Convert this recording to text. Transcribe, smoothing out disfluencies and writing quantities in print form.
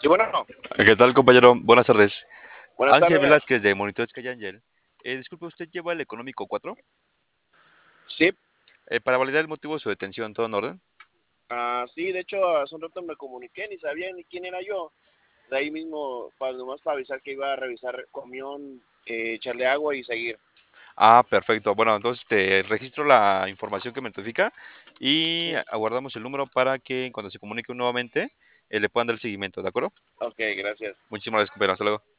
Sí, bueno, ¿Qué tal, compañero? Buenas tardes. buenas Ángel tardes. Velázquez de Monitores Calle Ángel. Disculpe, ¿usted lleva el económico 4? Sí, Para validar el motivo de su detención, ¿todo en orden? sí, de hecho, hace un rato me comuniqué, ni sabía ni quién era yo. De ahí mismo, nomás para avisar que iba a revisar comión, echarle agua y seguir. Perfecto. Bueno, entonces te registro la información que me notifica y Sí. aguardamos el número para que cuando se comunique nuevamente le puedan dar el seguimiento, ¿de acuerdo? Ok, gracias. Muchísimas gracias, compañero. Hasta luego.